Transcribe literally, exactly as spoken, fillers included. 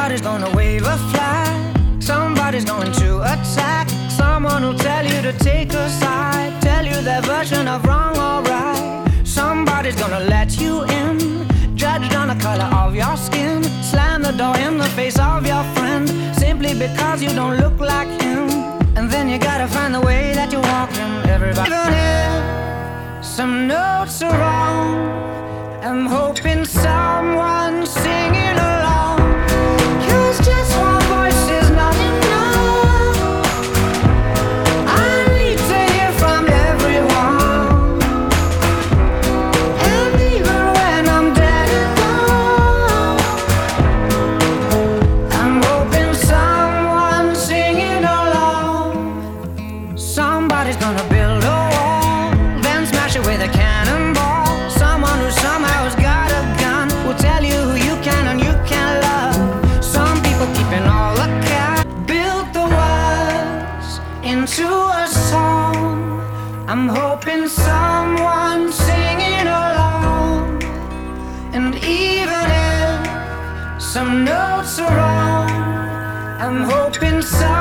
Somebody's gonna wave a flag. Somebody's going to attack. Someone will tell you to take a side, tell you their version of wrong or right. Somebody's gonna let you in, judged on the color of your skin. Slam the door in the face of your friend, simply because you don't look like him. And then you gotta find the way that you walk him. Everybody, even if some notes are wrong, I'm hoping someone's singing along. 'Cause just one voice is not enough. I need to hear from everyone. And even when I'm dead and gone, I'm hoping someone's singing along. Somebody's gonna build a wall, then smash it with a cannonball. Someone who somehow has got a gun will tell you who you can and you can't love. Some people keeping all the cat build the words into a song. I'm hoping someone's singing along. And even if some notes are wrong, I'm hoping some